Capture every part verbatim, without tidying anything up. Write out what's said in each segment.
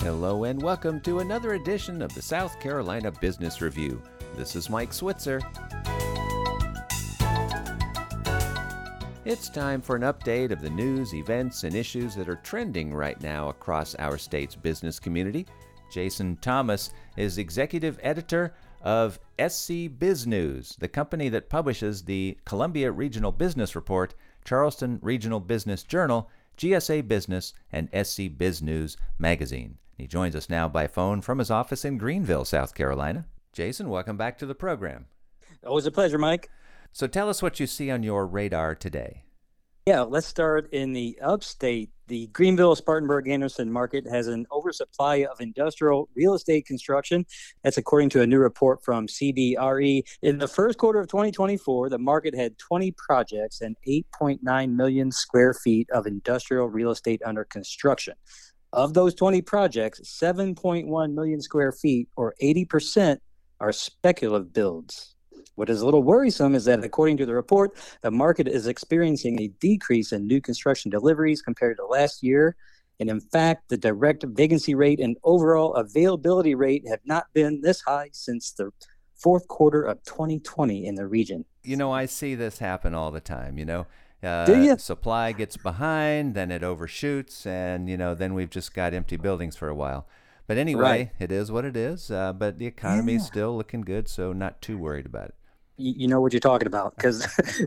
Hello and welcome to another edition of the South Carolina Business Review. This is Mike Switzer. It's time for an update of the news, events, and issues that are trending right now across our state's business community. Jason Thomas is executive editor of S C Biz News, the company that publishes the Columbia Regional Business Report, Charleston Regional Business Journal, G S A Business, and S C Biz News magazine. He joins us now by phone from his office in Greenville, South Carolina. Jason, welcome back to the program. Always a pleasure, Mike. So tell us what you see on your radar today. Yeah, let's start in the upstate. The Greenville, Spartanburg, Anderson market has an oversupply of industrial real estate construction. That's according to a new report from C B R E. In the first quarter of twenty twenty-four, the market had twenty projects and eight point nine million square feet of industrial real estate under construction. Of those twenty projects, seven point one million square feet, or eighty percent, are speculative builds. What is a little worrisome is that, according to the report, the market is experiencing a decrease in new construction deliveries compared to last year. And in fact, the direct vacancy rate and overall availability rate have not been this high since the fourth quarter of twenty twenty in the region. You know, I see this happen all the time, you know. Uh, Do you? Supply gets behind, then it overshoots, and, you know, then we've just got empty buildings for a while. But anyway, Right. It is what it is, uh, but the economy is Yeah. still looking good, so not too worried about it. You you know what you're talking about, because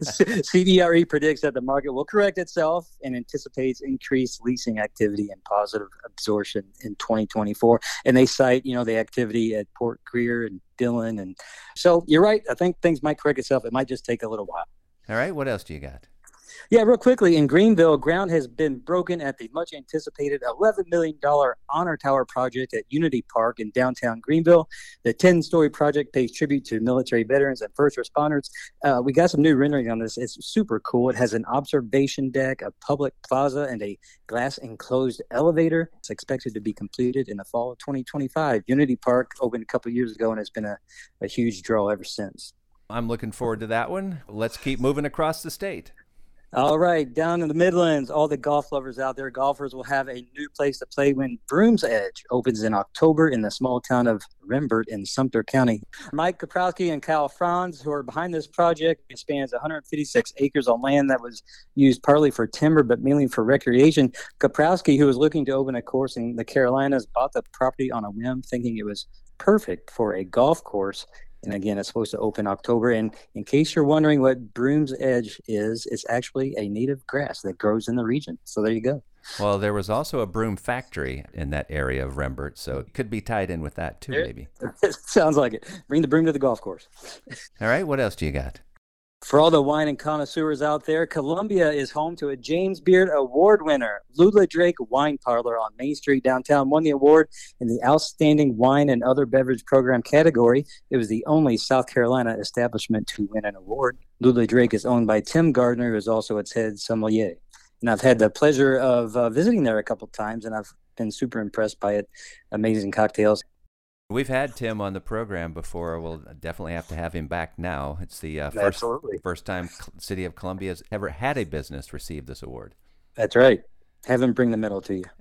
C B R E predicts that the market will correct itself and anticipates increased leasing activity and positive absorption in twenty twenty-four. And they cite, you know, the activity at Port Greer and Dillon. And so you're right. I think things might correct itself. It might just take a little while. All right, what else do you got? Yeah, real quickly, in Greenville, ground has been broken at the much-anticipated eleven million dollars Honor Tower project at Unity Park in downtown Greenville. The ten-story project pays tribute to military veterans and first responders. Uh, we got some new rendering on this. It's super cool. It has an observation deck, a public plaza, and a glass-enclosed elevator. It's expected to be completed in the fall of twenty twenty-five. Unity Park opened a couple of years ago and has been a, a huge draw ever since. I'm looking forward to that one. Let's keep moving across the state. All right, down in the Midlands, all the golf lovers out there, golfers will have a new place to play when Brooms Edge opens in October in the small town of Rembert in Sumter County. Mike Kaprowski and Kyle Franz, who are behind this project, it spans one hundred fifty-six acres on land that was used partly for timber but mainly for recreation. Kaprowski, who was looking to open a course in the Carolinas, bought the property on a whim, thinking it was perfect for a golf course. And again, it's supposed to open October. And in case you're wondering what Brooms Edge is, it's actually a native grass that grows in the region. So there you go. Well, there was also a broom factory in that area of Rembert, so it could be tied in with that too, maybe. Sounds like it. Bring the broom to the golf course. All right, what else do you got? For all the wine and connoisseurs out there, Columbia is home to a James Beard Award winner. Lula Drake Wine Parlor on Main Street downtown won the award in the Outstanding Wine and Other Beverage Program category. It was the only South Carolina establishment to win an award. Lula Drake is owned by Tim Gardner, who is also its head sommelier. And I've had the pleasure of uh, visiting there a couple of times, and I've been super impressed by it. Amazing cocktails. We've had Tim on the program before. We'll definitely have to have him back now. It's the uh, first Absolutely. first time City of Columbia has ever had a business receive this award. That's right. Have him bring the medal to you.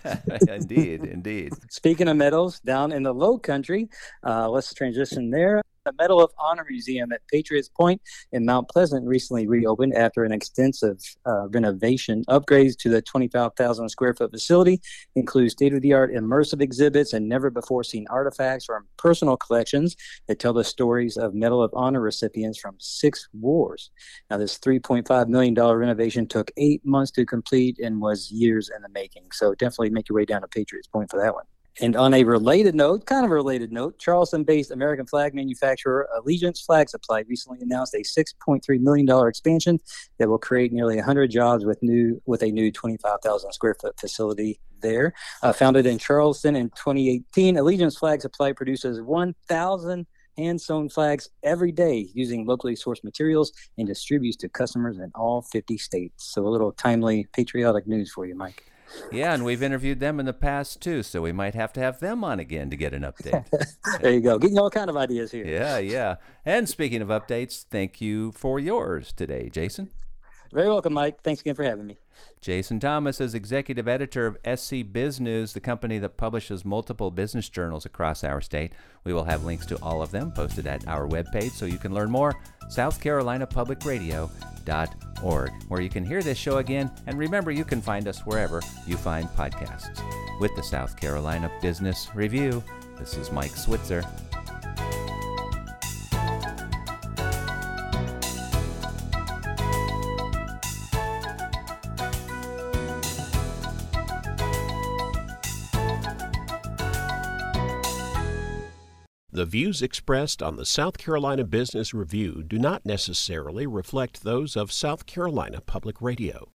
Indeed, indeed. Speaking of medals, down in the Low Country, uh, let's transition there. The Medal of Honor Museum at Patriots Point in Mount Pleasant recently reopened after an extensive uh, renovation. Upgrades to the twenty-five thousand square foot facility include state-of-the-art immersive exhibits and never-before-seen artifacts from personal collections that tell the stories of Medal of Honor recipients from six wars. Now, this three point five million dollars renovation took eight months to complete and was years in the making. So definitely make your way down to Patriots Point for that one. And on a related note, kind of a related note, Charleston-based American flag manufacturer Allegiance Flag Supply recently announced a six point three million dollars expansion that will create nearly one hundred jobs with new with a new twenty-five thousand square foot facility there. Uh, founded in Charleston in twenty eighteen, Allegiance Flag Supply produces one thousand hand-sewn flags every day using locally sourced materials and distributes to customers in all fifty states. So a little timely patriotic news for you, Mike. Yeah, and we've interviewed them in the past, too, so we might have to have them on again to get an update. There you go. Getting all kind of ideas here. Yeah, yeah. And speaking of updates, thank you for yours today, Jason. Very welcome, Mike. Thanks again for having me. Jason Thomas is executive editor of S C Biz News, the company that publishes multiple business journals across our state. We will have links to all of them posted at our webpage so you can learn more, south carolina public radio dot org, where you can hear this show again. And remember, you can find us wherever you find podcasts. With the South Carolina Business Review, this is Mike Switzer. The views expressed on the South Carolina Business Review do not necessarily reflect those of South Carolina Public Radio.